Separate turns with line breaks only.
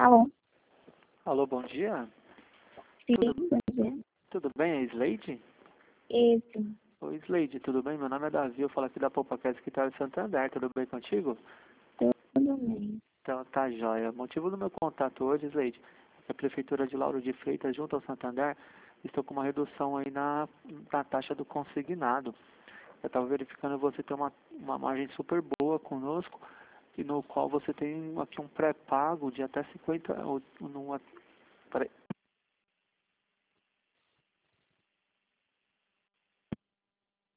Alô?
Alô, bom dia.
Sim,
Tudo,
bom dia.
tudo bem? É Slade?
Isso,
Oi, Slade, tudo bem? Meu nome é Davi, eu falo aqui da Popacast que está em Santander, tudo bem contigo?
tudo bem.
Então, tá joia. O motivo do meu contato hoje, Slade, é que a Prefeitura de Lauro de Freitas, junto ao Santander, estou com uma redução aí na taxa do consignado. Eu estava verificando você tem uma margem super boa conosco, e no qual você tem aqui um pré-pago de até 50, ou, numa, peraí,